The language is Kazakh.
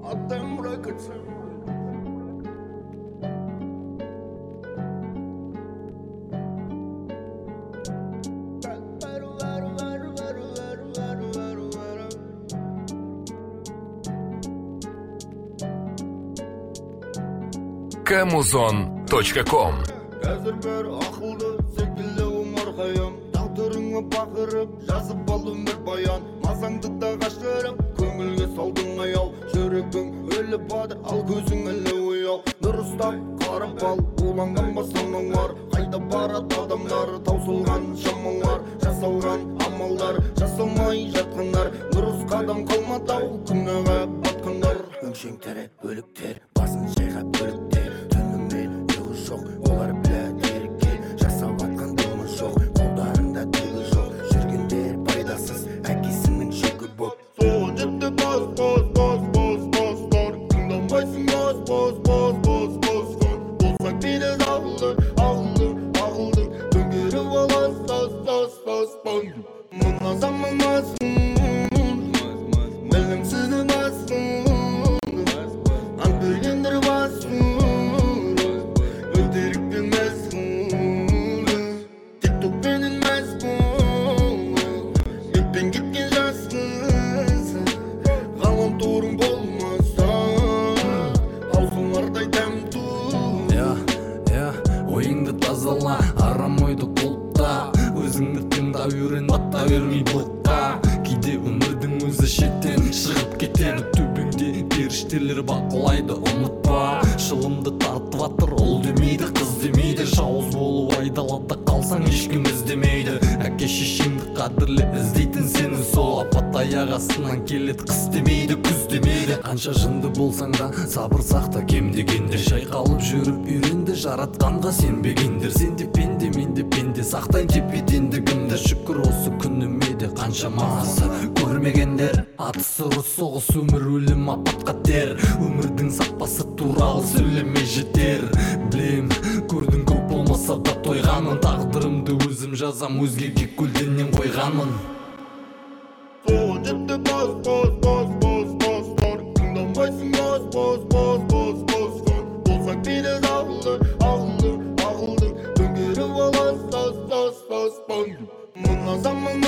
Attım bırakırsın. Kamuzon.com Қазір бәрі ақылды секілді омарқайым Тағдырыңа бақырып жазып ал өмір баян Мазаңды да қашырып көңілге салдың аял Жүрегің өлі бады ал көзің әлі ояу Дұрыстап қарап ал уланған ба саналар Қайда барады адамдар таусылған шамалар Жасалған амалдар жасалмай жатқандар Дұрыс қадам қалмады ау күнәға батқандар Өңшең тірі өліктер басын жайғап бөліктер Түнімен ұйқы жоқ олар біләді ерекке Жасап атқан дымы жоқ қолдарында түгі жоқ Жүргендер пайдасыз әкесінің шөкі боп Соған жетті бос тыңдамайсың бос болсаң мені ағылдың төңгеріп аласың Мына заманмасың білімсізді басың ант бергендер басың өтерікпен мәзсің тиктокпенен мәзсің бетпен кеткен жассың ғаламторың болмаса аузыңардай тәмту ойыңды тазала арам ойды құлыпта өзіңді тыңдап үйрен бата бермей бұлтқа кейде өмірдің өзі шеттен шығып кетеді төбеңде періштелер бақылайды ұмытпа шылымды тартып атыр ол демейді қыз демейді жауыз болып айдалада қалсаң ешкім іздемейді әке шешеңді қадірле іздейтін сені сол апат аяқ астынан келеді қыс демейді күз демейді қанша жынды болсаң да сабыр сақта кем дегенде шайқалып жүріп үйренді жаратқанға сенбегендер сен де пенде мен де пенде сақтайын тепе тендігімді шүкір осы күніме де қаншама асы көрмегендер атысы ұрыс соғыс өмір өлім апат қатер өмірдің сапасы туралы сөйлемей жетер білем көрдің көп болмаса да тойғанмын тағдырымды өзім жазам өзгеге көлденең қойғанмын Соған жетті бос тыңдамайсың бос болсаң мені ағылдың төңгеріп аласың Мына заман